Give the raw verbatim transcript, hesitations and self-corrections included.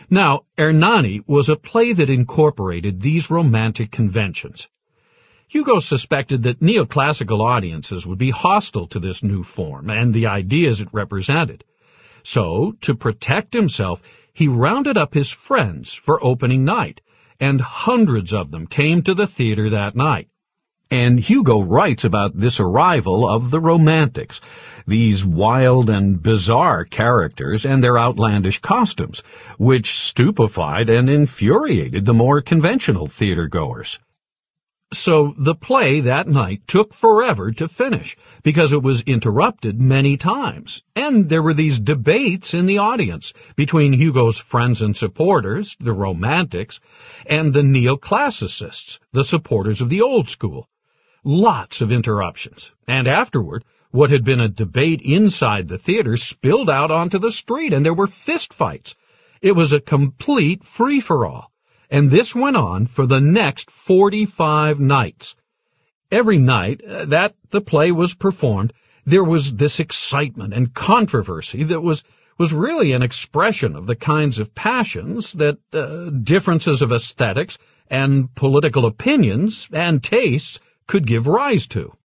Now, Ernani was a play that incorporated these romantic conventions. Hugo suspected that neoclassical audiences would be hostile to this new form and the ideas it represented. So, to protect himself, he rounded up his friends for opening night, and hundreds of them came to the theater that night. And Hugo writes about this arrival of the Romantics, these wild and bizarre characters and their outlandish costumes, which stupefied and infuriated the more conventional theater-goers. So the play that night took forever to finish, because it was interrupted many times, and there were these debates in the audience between Hugo's friends and supporters, the Romantics, and the neoclassicists, the supporters of the old school. Lots of interruptions, and afterward, what had been a debate inside the theater spilled out onto the street, and there were fistfights. It was a complete free-for-all. And this went on for the next forty-five nights. Every night that the play was performed, there was this excitement and controversy that was, was really an expression of the kinds of passions that uh, differences of aesthetics and political opinions and tastes could give rise to.